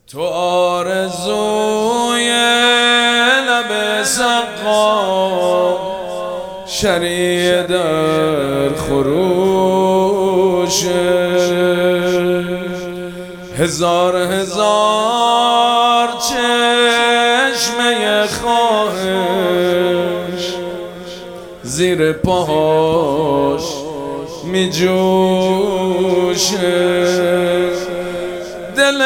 تو آرزوی لب سقا شریع در خروش، هزار هزار چشمه خواهش زیر پاهاش می جوشه، دل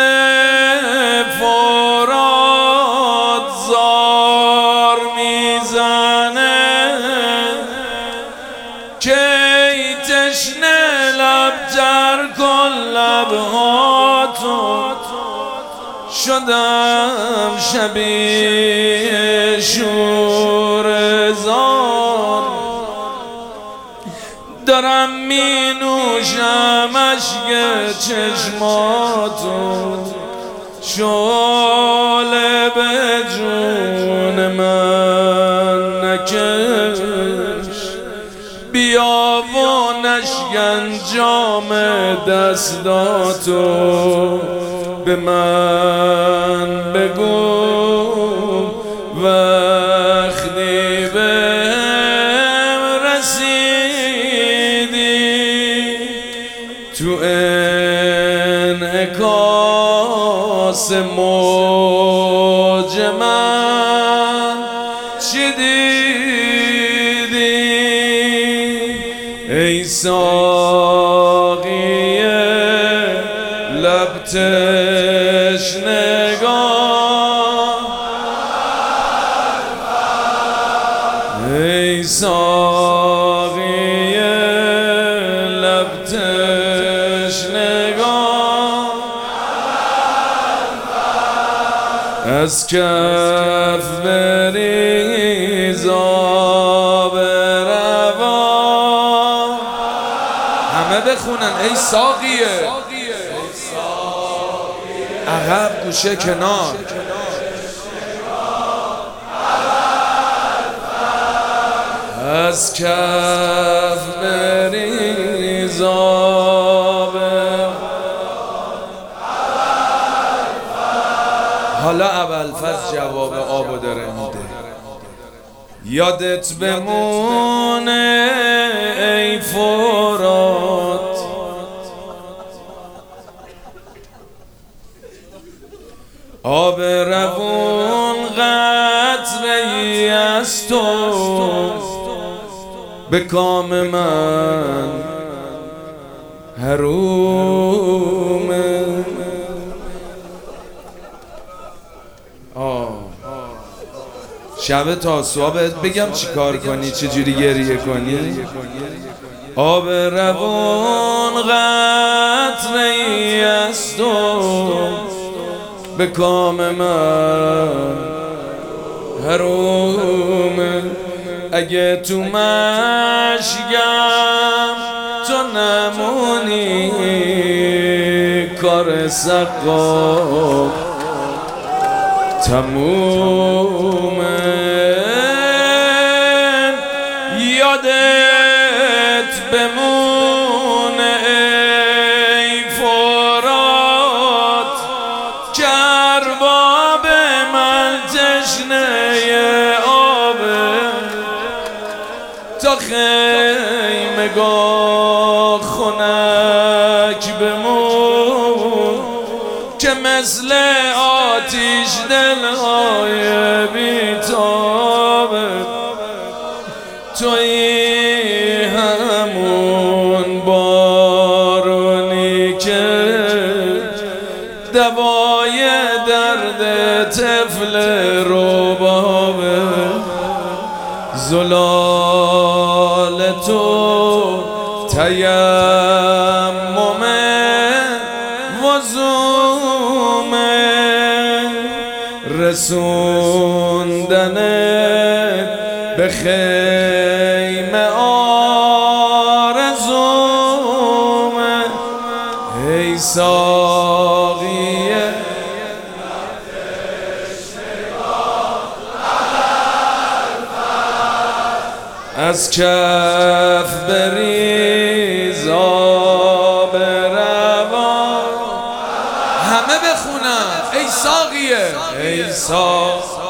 فراد زار میزنه که ای تشنه لب تر کن لبهاتو، شدم شبیه شورزار، دارم می نوشم اشک چشماتو، شعله به جون من نکش، بیا و نشکن جام دستاتو، به من بگو وقتی بهم رسیدی تو انعکاس موج من چی دیدی؟ ای ساقی لب تشنگان، ای ساقی لب تشنگان، از کف بریز آب روان. همه بخونن ای ساقیه، عقب گوشه کنار، از کف بریز آب. حالا ابوالفضل جواب آبو داره میده. یادت بمونه ای فرات آب روون قطره‌ای از تو، به کام من حرومه. شب تاسوعا بهت بگم چی کار کنی، چجوری گریه کنی. آب روان قطره‌ای از تو، به کام من حرومه. اگه تو مشگم تو نمونی، کار سقا تمومه. یادت بمونه ای فرات که ارباب من تشنه آبه، تا خیمگاه خنک بمون که مثل آتیش دلهای بیتابه. توی همون بارونی که دوای درد طفل ربابه، زلال تو تیمم وضومه، رسوندن به خیمه آرزومه. ای ساقی از کف بریز آب روان. همه بخون. بخونم ای ساقیه ای ساقیه